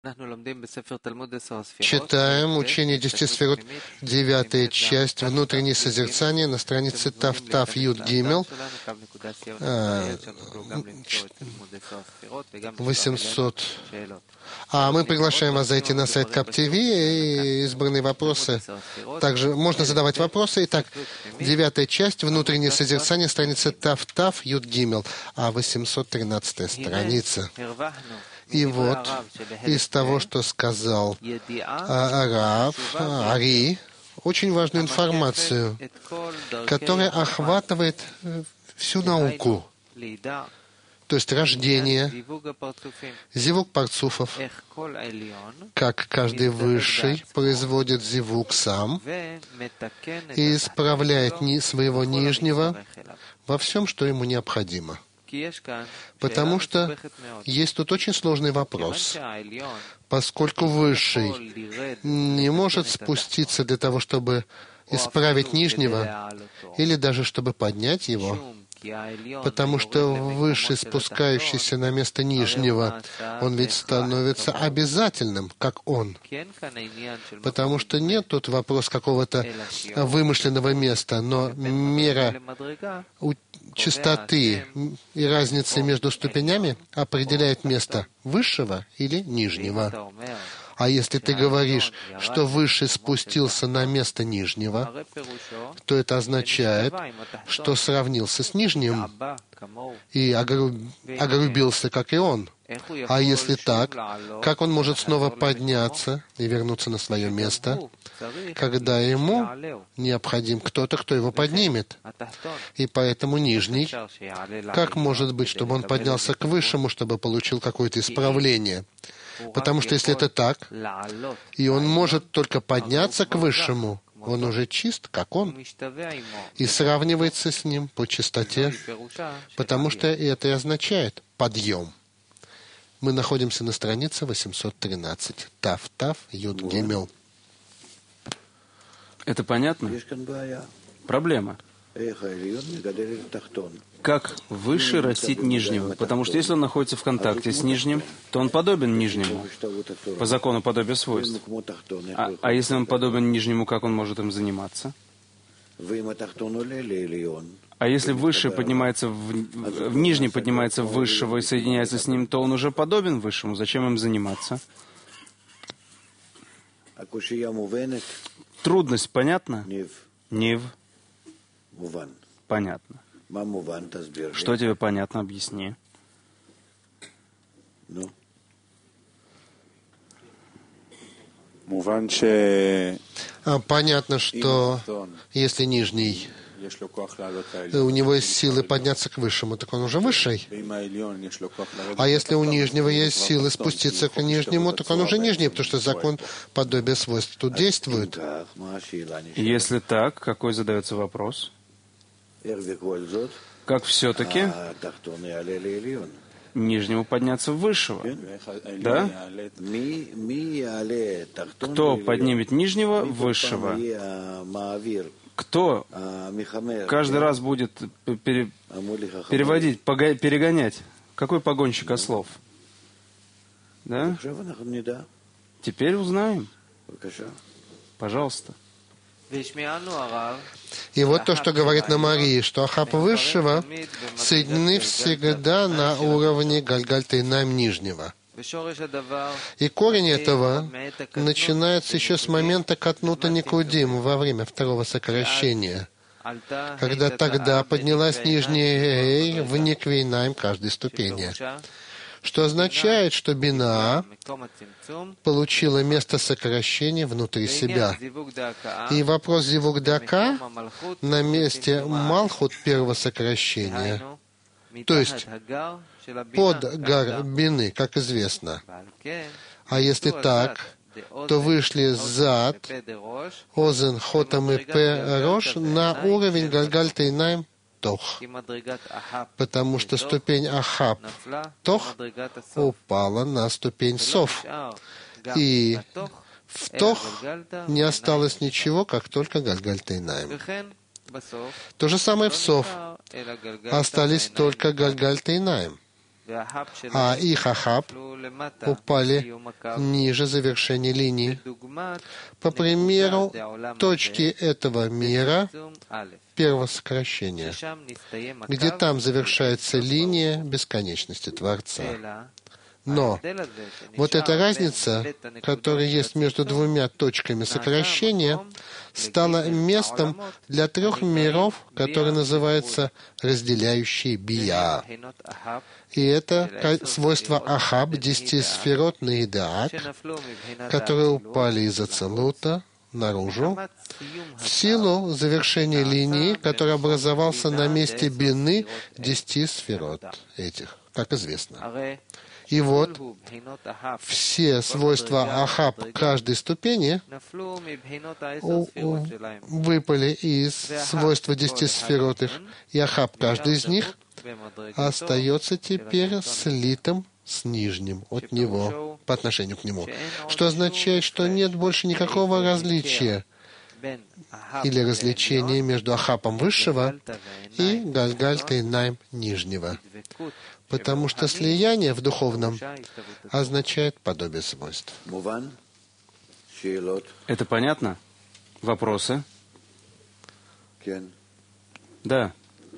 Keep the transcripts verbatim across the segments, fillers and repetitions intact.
Читаем учение десяти сферот, девятая часть, внутреннее созерцание, на странице Тав-Тав Юд Гимел, восемьсот. А мы приглашаем вас зайти на сайт Кап ти ви и избранные вопросы. Также можно задавать вопросы. Итак, девятая часть, внутреннее созерцание, страница Тав-Тав Юд Гимел, а восемьсот тринадцатая страница. И вот из того, что сказал Рав Ари, очень важную информацию, которая охватывает всю науку, то есть рождение, зивук парцуфов, как каждый высший производит зивук сам и исправляет своего нижнего во всем, что ему необходимо. Потому что есть тут очень сложный вопрос. Поскольку Высший не может спуститься для того, чтобы исправить Нижнего, или даже чтобы поднять его, потому что Высший, спускающийся на место Нижнего, он ведь становится обязательным, как он. Потому что нет тут вопрос какого-то вымышленного места, но мера чистоты и разницы между ступенями определяет место Высшего или Нижнего. А если ты говоришь, что Высший спустился на место Нижнего, то это означает, что сравнился с Нижним и огрубился, как и он. А если так, как он может снова подняться и вернуться на свое место, когда ему необходим кто-то, кто его поднимет? И поэтому Нижний, как может быть, чтобы он поднялся к Высшему, чтобы получил какое-то исправление? Потому что если это так, и он может только подняться к Высшему, он уже чист, как он, и сравнивается с ним по чистоте, потому что это и означает подъем. Мы находимся на странице восемьсот тринадцать. Тав-Тав Юд Гимел. Это понятно? Проблема. Как Высший растит Нижнего? Потому что если он находится в контакте с Нижним, то он подобен Нижнему по закону подобия свойств. А, а если он подобен Нижнему, как он может им заниматься? А если Высший поднимается в, в Нижний поднимается в Высшего и соединяется с ним, то он уже подобен Высшему. Зачем им заниматься? Трудность понятна? Нив. Понятно. Что тебе понятно? Объясни. Понятно, что если Нижний, у него есть силы подняться к Высшему, так он уже Высший. А если у Нижнего есть силы спуститься к Нижнему, так он уже Нижний, потому что закон подобия свойств тут действует. Если так, какой задается вопрос? Как все-таки Нижнему подняться в Высшего? Да? Кто поднимет Нижнего в Высшего? Кто каждый раз будет пере, переводить, пога, перегонять? Какой погонщик ослов? Да? Теперь узнаем. Пожалуйста. И вот то, что говорит нам Ари, что Ахаб Высшего соединены всегда на уровне Гальгаль-Тейнаим Нижнего. И корень этого начинается еще с момента Катнута Никудим, во время второго сокращения, когда тогда поднялась нижняя Эй в Никвейнаим каждой ступени, что означает, что Бина получила место сокращения внутри себя. И вопрос Зивук Дака на месте Малхут первого сокращения, то есть под гар Бины, как известно. А если так, то вышли зад, озен, хотам и пе, рош на уровень Гальгаль-Тейнаим Тох. Потому что ступень Ахаб Тох упала на ступень Сов. И в Тох не осталось ничего, как только Гальгаль-Тейнаим. То же самое в Сов. Остались только Гальгаль-Тейнаим. а их Ахаб упали ниже завершения линии. По примеру точки этого мира первого сокращения, где там завершается линия бесконечности Творца. Но вот эта разница, которая есть между двумя точками сокращения, стала местом для трех миров, которые называются разделяющие бия. И это свойство Ахаб, десяти сферот Наидаат, которые упали из Ацелута наружу, в силу завершения линии, который образовался на месте бины десяти сферот этих, как известно. И вот все свойства Ахаб каждой ступени выпали из свойства десяти сферот их, и Ахаб каждый из них остается теперь слитым с нижним от него, по отношению к нему. Что означает, что нет больше никакого различия или развлечения между Ахабом высшего и Гальгаль-Тейнаим нижнего. Потому что слияние в духовном означает подобие свойств. Это понятно? Вопросы? Да.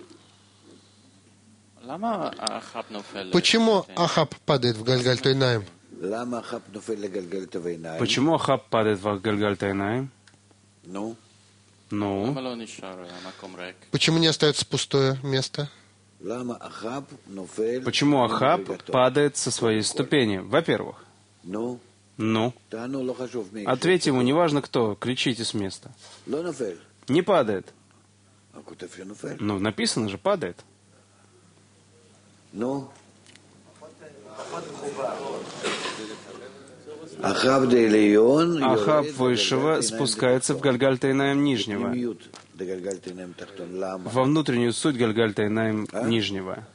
Почему Ахаб падает в Гальгаль-Тейнаим? Почему Ахаб падает в Гальгаль-Тейнаим? Ну? Почему не остается пустое место? Почему Ахаб падает со своей ступени? Во-первых. Ну? Ответьте ему, неважно кто, кричите с места. Не падает. Ну, написано же, падает. Ахаб высшего спускается в Гальгаль-Тейнаим нижнего, во внутреннюю суть Гальгаль-Тейнаим нижнего.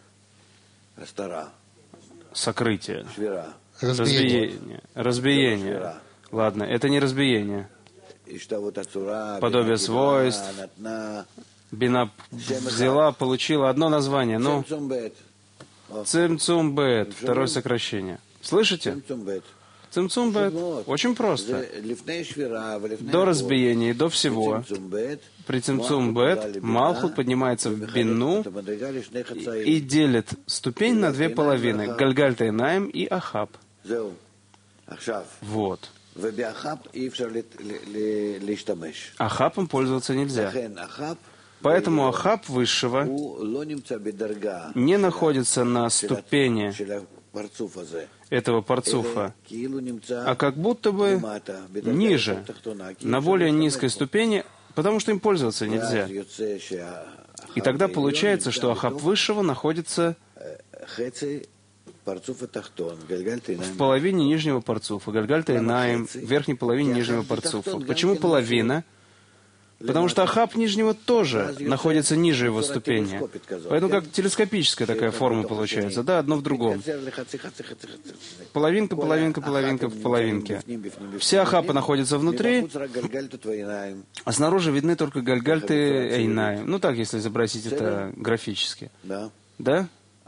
Сокрытие. Разбиение. Разбиение. Ладно, это не разбиение. Подобие свойств. Бина взяла, получила одно название. Ну, Цимцум Бет, второе сокращение. Слышите? Цимцум Бет. Очень просто. До разбиения, до всего. При Цимцум Бет Малхут поднимается в Бину и, и делит ступень на две половины. Гальгаль-Тейнаим и Ахаб. Вот. Ахабом пользоваться нельзя. Поэтому Ахаб высшего не находится на ступени этого парцуфа, а как будто бы ниже, на более низкой ступени, потому что им пользоваться нельзя. И тогда получается, что Ахаб высшего находится в половине нижнего парцуфа, Гальгаль-Тейнаим, в верхней половине нижнего парцуфа. Почему половина? Потому что Ахаб нижнего тоже находится ниже его ступени. Поэтому как телескопическая такая форма получается, да, одно в другом. Половинка, половинка, половинка в половинке. Все Ахабы находятся внутри, а снаружи видны только Гальгаль-Тейнаим. Ну так, если изобразить это графически. Да?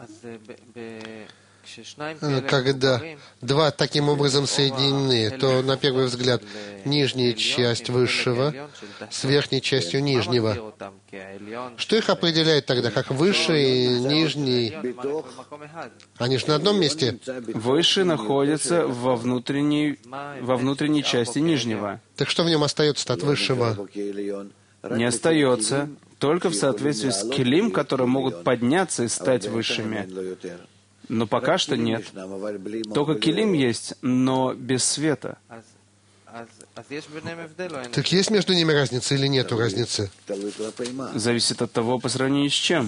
Когда два таким образом соединены, то, на первый взгляд, нижняя часть высшего с верхней частью нижнего. Что их определяет тогда, как высший и нижний? Они же на одном месте. Высший находится во внутренней, во внутренней части нижнего. Так что в нем остается от высшего? Не остается, только в соответствии с келим, которые могут подняться и стать высшими. Но пока что нет. Только килим есть, но без света. Так есть между ними разница или нету разницы? Зависит от того, по сравнению с чем.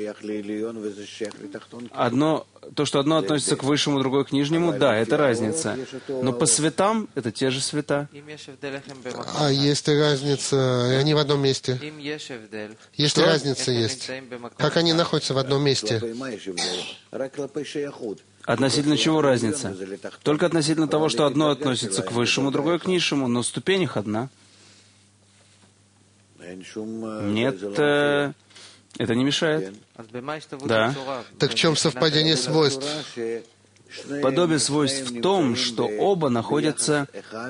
Одно, то, что одно относится к высшему, другое к нижнему, да, это разница. Но по светам это те же света. А есть разница, и они в одном месте. Если разница есть, как они находятся в одном месте? Относительно чего разница? Только относительно того, что одно относится к высшему, другое к низшему, но ступень их одна. Нет э, Это не мешает. Да. Так в чем совпадение свойств? Подобие свойств в том, что оба находятся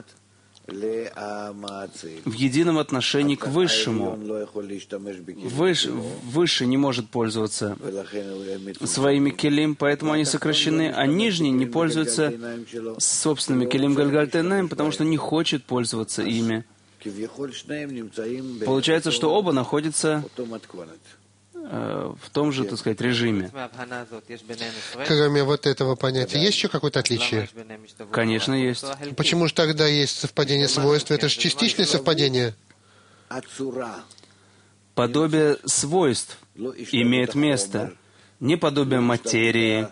в едином отношении к Высшему. Выш, Высший не может пользоваться своими келим, поэтому они сокращены, а Нижний не пользуется собственными келим Гальгальт-Эйнаим, потому что не хочет пользоваться ими. Получается, что оба находятся э, в том же, так сказать, режиме. Кроме вот этого понятия, есть еще какое-то отличие? Конечно, есть. Почему же тогда есть совпадение свойств? Это же частичное совпадение. Подобие свойств имеет место. Не подобие материи,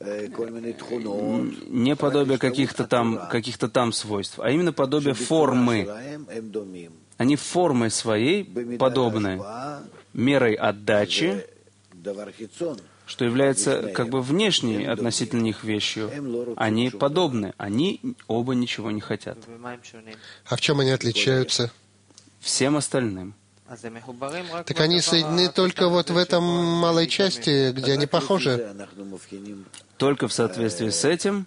не подобие каких-то там, каких-то там свойств, а именно подобие формы. Они формой своей подобны, мерой отдачи, что является как бы внешней относительно них вещью. Они подобны, они оба ничего не хотят. А в чем они отличаются? Всем остальным. Так они соединены только вот в этом малой части, где они похожи. Только в соответствии с этим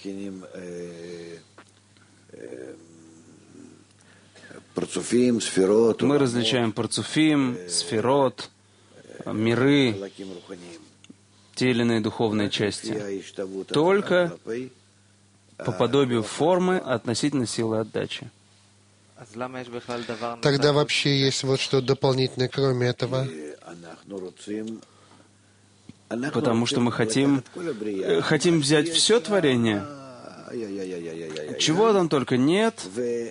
мы различаем парцуфим, сферот, миры, те или иные духовные части. Только по подобию формы относительно силы отдачи. Тогда вообще есть вот что дополнительное, кроме этого. Потому что мы хотим, хотим взять все творение, чего там только нет,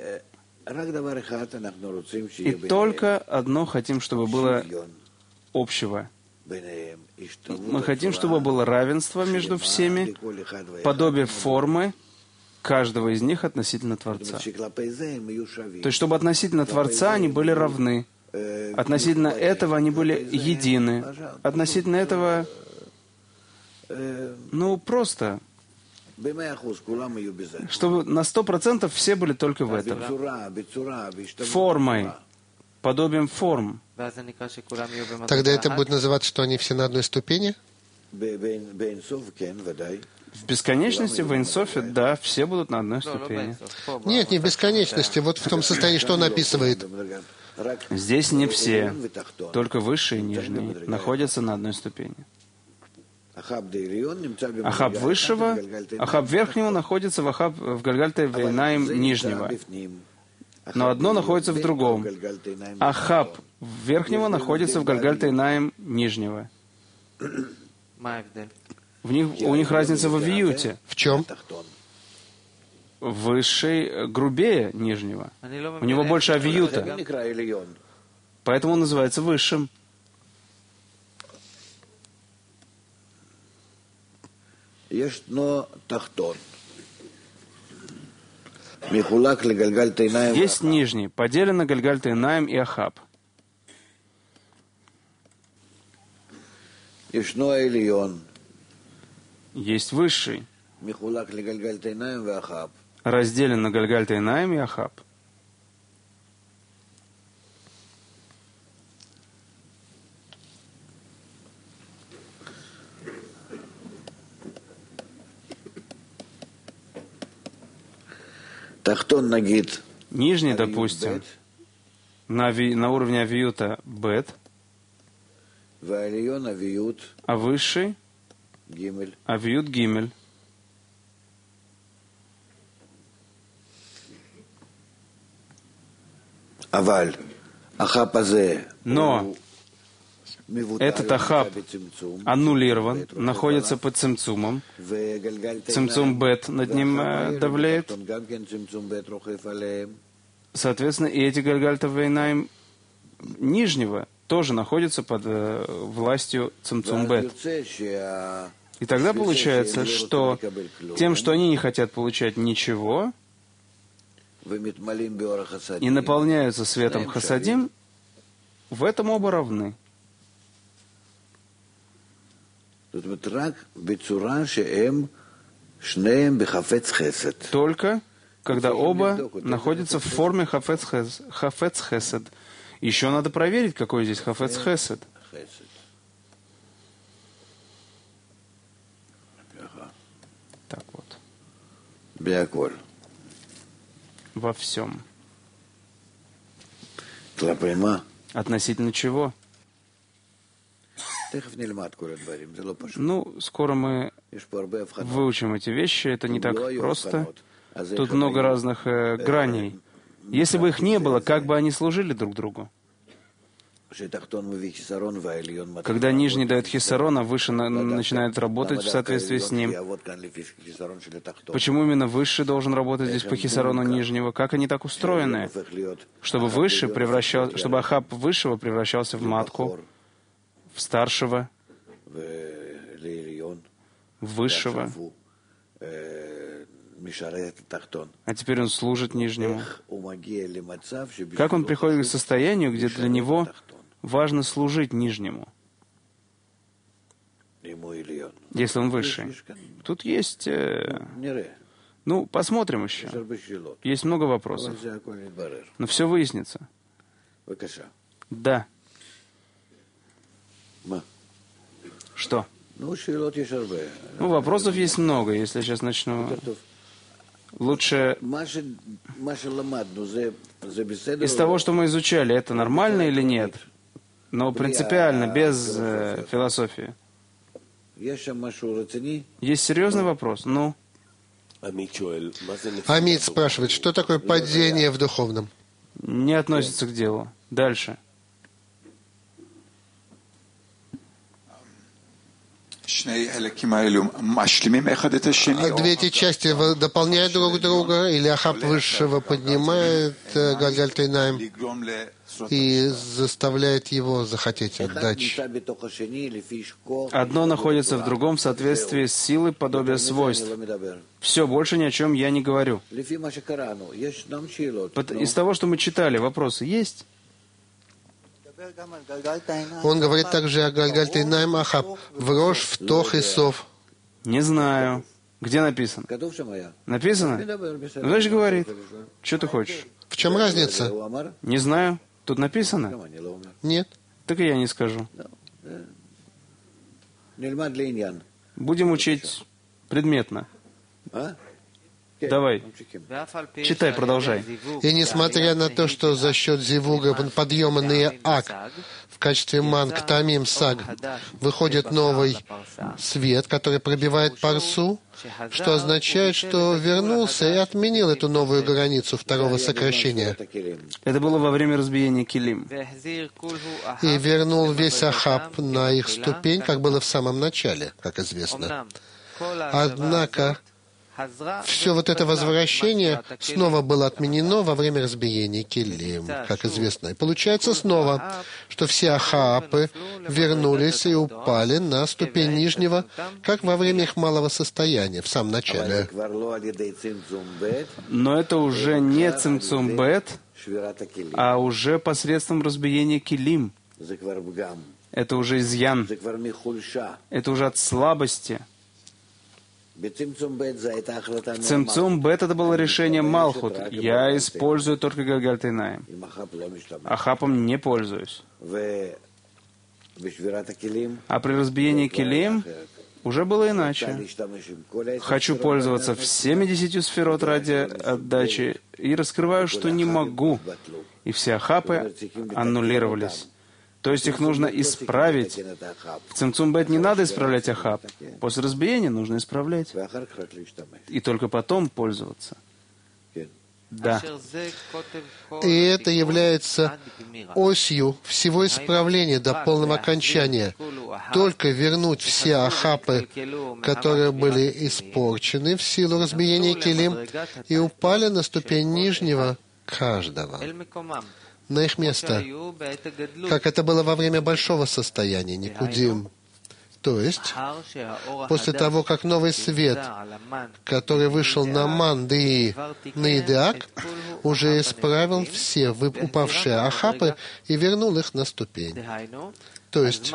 и только одно хотим, чтобы было общего. Мы хотим, чтобы было равенство между всеми, подобие формы каждого из них относительно Творца. То есть, чтобы относительно Творца они были равны. Относительно этого они были едины. Относительно этого, ну, просто, чтобы на сто процентов все были только в этом. Формой, подобием форм. Тогда это будет называться, что они все на одной ступени? В бесконечности, в Эйн-Софе, да, все будут на одной ступени. Нет, не в бесконечности. Вот в том состоянии, что он описывает. Здесь не все, только высшие и нижние находятся на одной ступени. Ахаб высшего, Ахаб верхнего находится в, Ахаб, в Гальгальт-Эйнаим нижнего. Но одно находится в другом. Ахаб верхнего находится в Гальгальт-Эйнаим нижнего. В них, у них разница в авиюте. В чем? Высший грубее нижнего. У него больше авиюта. Поэтому он называется высшим. Есть нижний, поделен на Гальгальт-Эйнаим и Ахаб. Есть высший, разделен на Гальгальт-Эйнаим и Ахаб. Нижний, допустим, на, ави, на уровне авиюта бет, а высший авиют гимель. Но этот Ахаб аннулирован, находится под цимцумом. Цимцум бет над ним давляет. Соответственно, и эти Гальгальт-Эйнаим нижнего тоже находятся под э, властью цимцум бет. И тогда получается, что тем, что они не хотят получать ничего, и наполняются светом хасадим, в этом оба равны. Только когда оба находятся в форме хафец хесед. Еще надо проверить, какой здесь хафец хесед. Во всем. Относительно чего? Ну, скоро мы выучим эти вещи, это не так просто. Тут много разных э, граней. Если бы их не было, как бы они служили друг другу? Когда нижний дает хисарон, а выше на, начинает работать в соответствии с ним. Почему именно высший должен работать здесь по хисарону нижнего? Как они так устроены? Чтобы высший превращал, чтобы Ахаб высшего превращался в матку, в старшего, высшего. А теперь он служит нижнему. Как он приходит к состоянию, где для него важно служить нижнему, если он высший? Тут есть... Э, ну, посмотрим еще. Есть много вопросов. Но все выяснится. Да. Что? Ну, вопросов есть много. Если я сейчас начну... Лучше из того, что мы изучали, это нормально или нет? Но принципиально, без э, философии. Есть серьезный вопрос? Ну? Амид спрашивает, что такое падение в духовном? Не относится к делу. Дальше. Две эти части дополняют друг друга, или Ахаб высшего поднимает Галгаль Тейнаим и заставляет его захотеть отдачи. Одно находится в другом в соответствии с силой подобия свойств. Все, больше ни о чем я не говорю. Из того, что мы читали, вопросы есть? Он говорит также о Галгаль Тейнаим Ахаб. Врожь, втох и сов. Не знаю. Где написано? Написано? Ну, значит, говорит. Что ты хочешь? В чем разница? Не знаю. Тут написано? Нет. Так и я не скажу. Будем учить предметно. Давай. Читай, продолжай. И несмотря на то, что за счет зивуга подъема Неак в качестве ман к Тамим Саг выходит новый свет, который пробивает парсу, что означает, что вернулся и отменил эту новую границу второго сокращения. Это было во время разбиения килим. И вернул весь Ахаб на их ступень, как было в самом начале, как известно. Однако все вот это возвращение снова было отменено во время разбиения килим, как известно. И получается снова, что все Ахаапы вернулись и упали на ступень нижнего, как во время их малого состояния, в самом начале. Но это уже не цимцум бет, а уже посредством разбиения килим. Это уже изъян. Это уже от слабости. Цимцум бет это было решение Малхут. Я использую только Галгаль Тейнаим. Ахапом не пользуюсь. А при разбиении килим уже было иначе. Хочу пользоваться всеми десятью сферот ради отдачи и раскрываю, что не могу. И все ахапы аннулировались. То есть их нужно исправить. В цимцум бет не надо исправлять ахаб. После разбиения нужно исправлять. И только потом пользоваться. Да. И это является осью всего исправления до полного окончания. Только вернуть все ахапы, которые были испорчены в силу разбиения килим и упали на ступень нижнего каждого, на их место, как это было во время большого состояния, Никудим. То есть, после того, как новый свет, который вышел на Ман, да и на Идеак, уже исправил все упавшие ахапы и вернул их на ступень. То есть,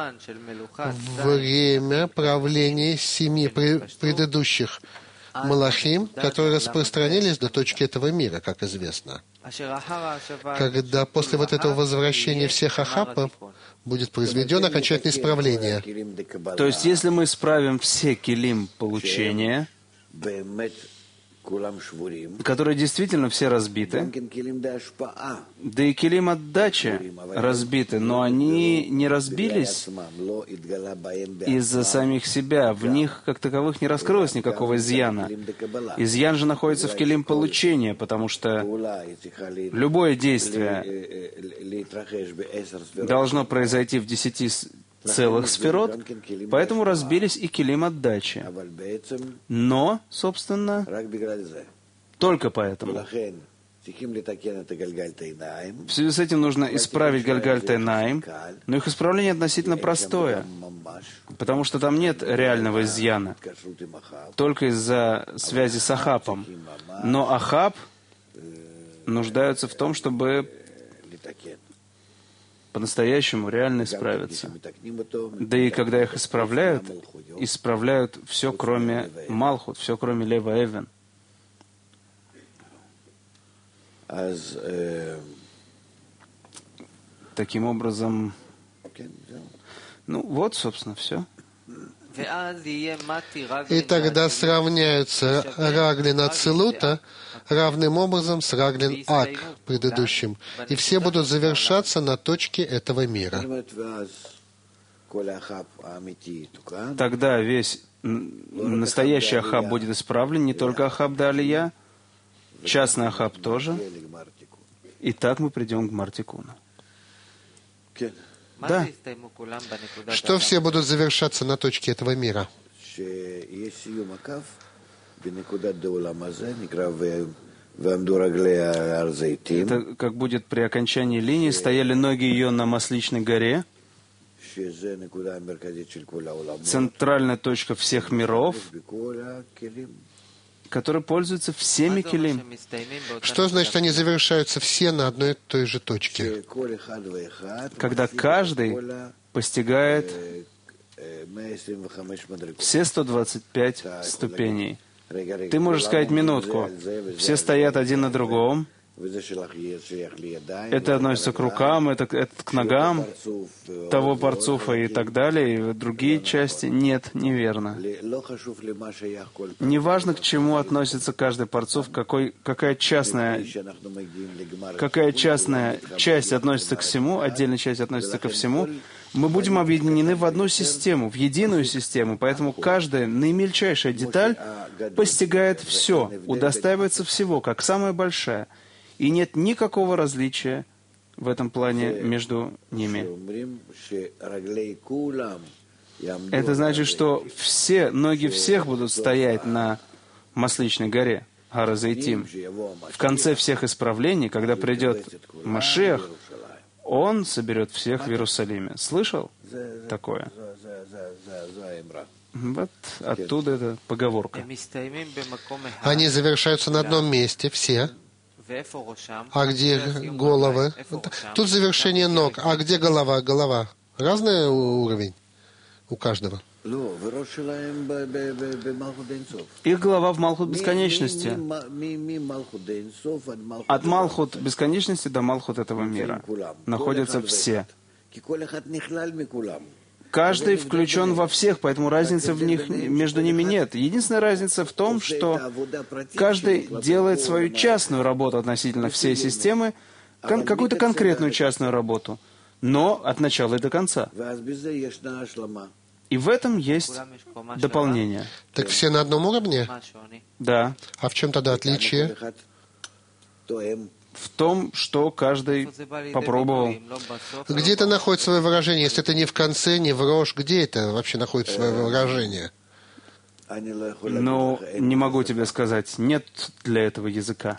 время правления семи предыдущих Малахим, которые распространились до точки этого мира, как известно. Когда после вот этого возвращения всех ахапов будет произведено окончательное исправление. То есть, если мы исправим все килим получения, которые действительно все разбиты, да и килим отдачи разбиты, но они не разбились из-за самих себя. В них, как таковых, не раскрылось никакого изъяна. Изъян же находится в килим получения, потому что любое действие должно произойти в десяти целых сферот, поэтому разбились и килим отдачи. Но, собственно, только поэтому. В связи с этим нужно исправить Гальгаль-Тайнаим, но их исправление относительно простое, потому что там нет реального изъяна, только из-за связи с Ахапом. Но Ахап нуждаются в том, чтобы по-настоящему реально исправиться. Да и когда их исправляют, исправляют все, кроме Малхут, все, кроме Лева Эвен. Таким образом, ну вот, собственно, все. И тогда сравняются Раглин Ацилута равным образом с Раглин Ак, предыдущим, и все будут завершаться на точке этого мира. Тогда весь настоящий Ахаб будет исправлен, не только Ахаб да Алия, частный Ахаб тоже. И так мы придем к Мартикуну. Да. Что все будут завершаться на точке этого мира? Это как будет при окончании линии, стояли ноги ее на Масличной горе, центральная точка всех миров, которые пользуются всеми килим. Что значит, они завершаются все на одной и той же точке? Когда каждый постигает все сто двадцать пять ступеней. Ты можешь сказать минутку. Все стоят один на другом. Это относится к рукам, это, это к ногам того парцуфа и так далее, и другие части. Нет, неверно. Неважно, к чему относится каждый парцуф, какой, какая частная, какая частная часть относится к всему, отдельная часть относится ко всему, мы будем объединены в одну систему, в единую систему, поэтому каждая наимельчайшая деталь постигает все, удостаивается всего, как самая большая. И нет никакого различия в этом плане между ними. Это значит, что все, ноги всех будут стоять на Масличной горе, Гара Зейтим. В конце всех исправлений, когда придет Машиах, он соберет всех в Иерусалиме. Слышал такое? Вот оттуда эта поговорка. Они завершаются на одном месте, все. А где головы? Тут завершение ног. А где голова? Голова. Разный уровень у каждого. Их голова в Малхут бесконечности. От Малхут бесконечности до Малхут этого мира находятся все. Каждый включен во всех, поэтому разницы в них, между ними нет. Единственная разница в том, что каждый делает свою частную работу относительно всей системы, кон- какую-то конкретную частную работу, но от начала и до конца. И в этом есть дополнение. Так все на одном уровне? Да. А в чем тогда отличие? В том, что каждый попробовал. Где это находит свое выражение? Если это не в конце, не в рожь, где это вообще находит свое выражение? Ну, не могу тебе сказать. Нет для этого языка.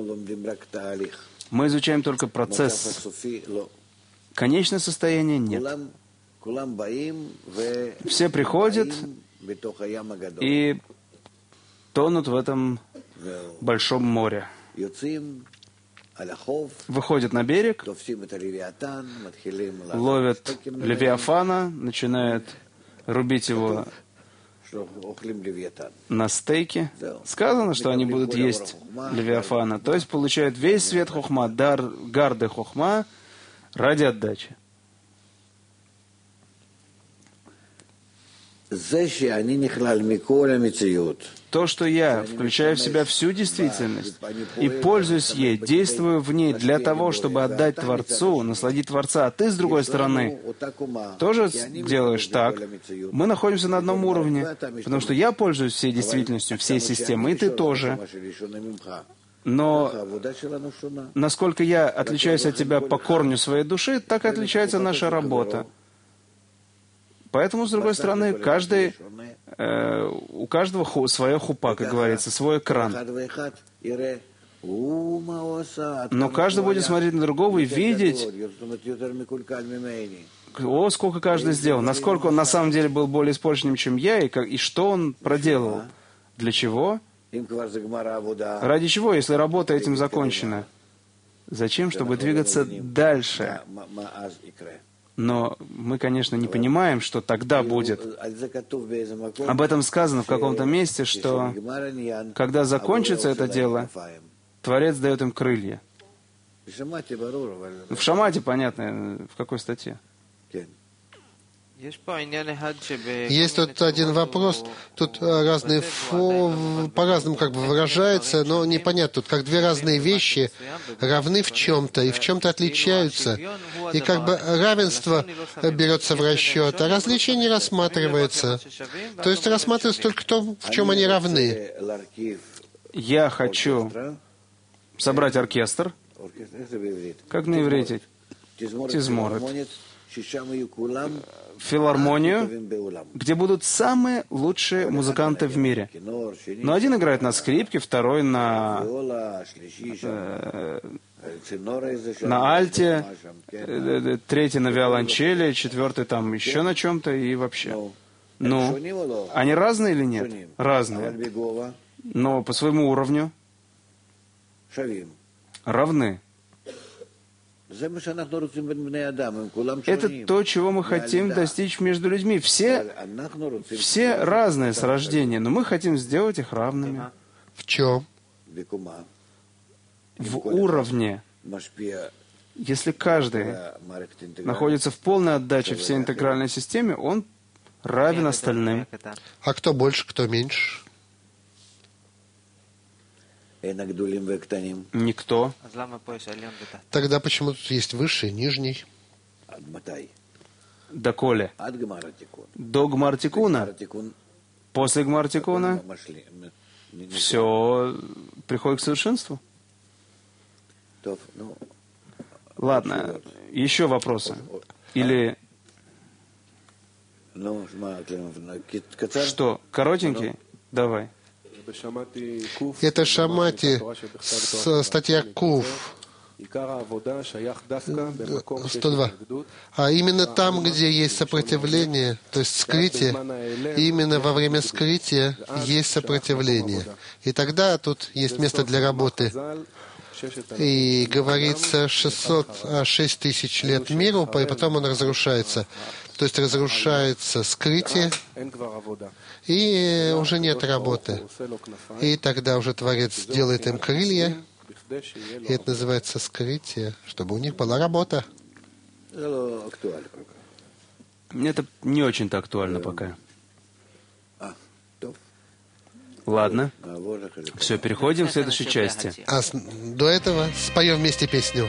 Мы изучаем только процесс. Конечное состояние нет. Все приходят и тонут в этом большом море. Выходят на берег, ловят Левиафана, начинают рубить его на стейке. Сказано, что они будут есть Левиафана. То есть получают весь свет хохма, дар гарды хохма ради отдачи. То, что я включаю в себя всю действительность и пользуюсь ей, действую в ней для того, чтобы отдать Творцу, насладить Творца, а ты, с другой стороны, тоже делаешь так, мы находимся на одном уровне, потому что я пользуюсь всей действительностью, всей системой, и ты тоже. Но насколько я отличаюсь от тебя по корню своей души, так и отличается наша работа. Поэтому, с другой стороны, каждый, э, у каждого ху, своя хупа, как говорится, свой экран. Но каждый будет смотреть на другого и видеть, о, сколько каждый сделал, насколько он на самом деле был более испорченным, чем я, и, как, и что он проделал. Для чего? Ради чего, если работа этим закончена? Зачем? Чтобы двигаться дальше. Но мы, конечно, не понимаем, что тогда будет. Об этом сказано в каком-то месте, что когда закончится это дело, Творец дает им крылья. В Шамате, понятно, в какой статье? Есть тут один вопрос, тут разные фо... по-разному как бы выражается, но непонятно, тут как две разные вещи равны в чем-то и в чем-то отличаются. И как бы равенство берется в расчет, а различие не рассматривается. То есть рассматривается только то, в чем они равны. Я хочу собрать оркестр, как на иврите, тизморет, филармонию, где будут самые лучшие музыканты в мире. Но один играет на скрипке, второй на, э, на альте, э, третий на виолончели, четвертый там еще на чем-то и вообще. Ну, они разные или нет? Разные. Но по своему уровню равны. Это то, чего мы хотим достичь между людьми. Все, все разные с рождения, но мы хотим сделать их равными. В чем? В уровне. Если каждый находится в полной отдаче всей интегральной системе, он равен остальным. А кто больше, кто меньше? Никто. Тогда почему тут есть высший, нижний? Доколе? До Гмар-Тикуна. После Гмар-Тикуна все приходит к совершенству. Ладно, еще вопросы? Или... Что, коротенький? Давай. Это Шамати, статья Кув, сто два. А именно там, где есть сопротивление, то есть скрытие, именно во время скрытия есть сопротивление. И тогда тут есть место для работы. И говорится шестьсот, шесть тысяч лет миру, и потом он разрушается. То есть разрушается скрытие, и уже нет работы. И тогда уже Творец делает им крылья, и это называется скрытие, чтобы у них была работа. Это не очень-то актуально пока. Ладно. Все, переходим к следующей части. А с, до этого споем вместе песню.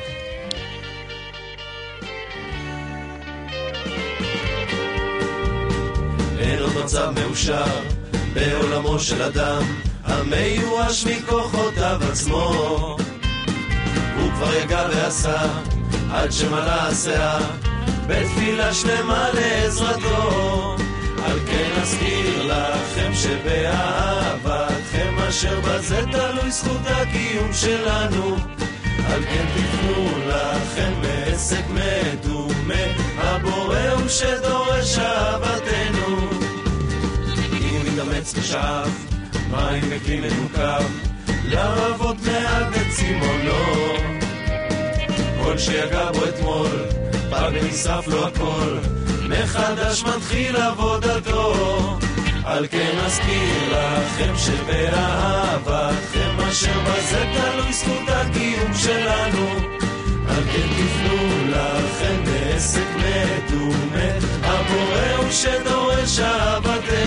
אין עוד מצב מאושר בעולמו של אדם המיואש מכוחותיו עצמו הוא כבר יגע ועשה עד שמלא הסאה בתפילה שלמה לעזרתו על כן אזכיר לכם שבאהבתכם אשר בזה תלוי זכות הקיום שלנו על כן תפנו לכם מעסק מדומה הבורא הוא שדורש אהבתנו אם מתאמץ בשאף מים בכלי מנוקב לרבות מעל בצימונו כל שיגע בו אתמול פג ונשרף לו הכל מחדש מתחיל עבודתו על כן אזכיר לכם שבאהבתכם אשר בזה תלוי זכות הקיום שלנו על כן תפנו לכם בעסק מדומה הבורא הוא שדורש אהבתנו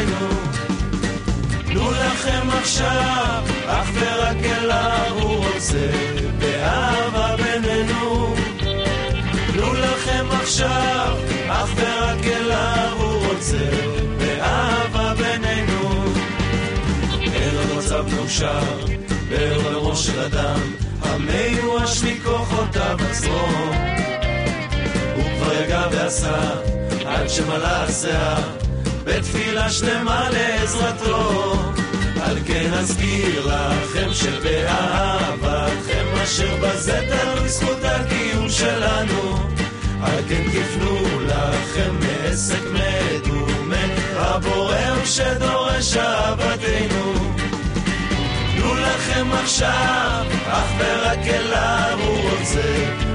עכשיו, אך ורק אליו הוא רוצה, באהבה בינינו. תנו לכם עכשיו, אך ורק אליו הוא רוצה, באהבה בינינו. אין עוד מצב מאושר, בעולמו של אדם, המיואש מכוחותיו עצמו. הוא כבר יגע ועשה, עד שמלא השיער, בתפילה שלמה לעזרתו. על כן אזכיר לכם שבאהבתכם אשר בזה תלוי זכות הקיום שלנו. על כן תפנו לכם מעסק מדומה, הבורא הוא שדורש אהבתנו. תנו לכם עכשיו, אך ורק אליו הוא רוצה,